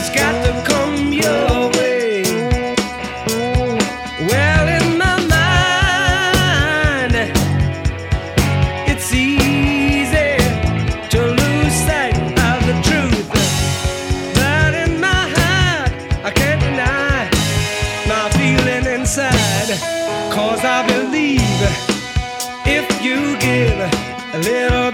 it's got to come your way. Well, in my mind, it's easy to lose sight of the truth, but in my heart, I can't deny my feeling inside, 'cause I believe if you give a little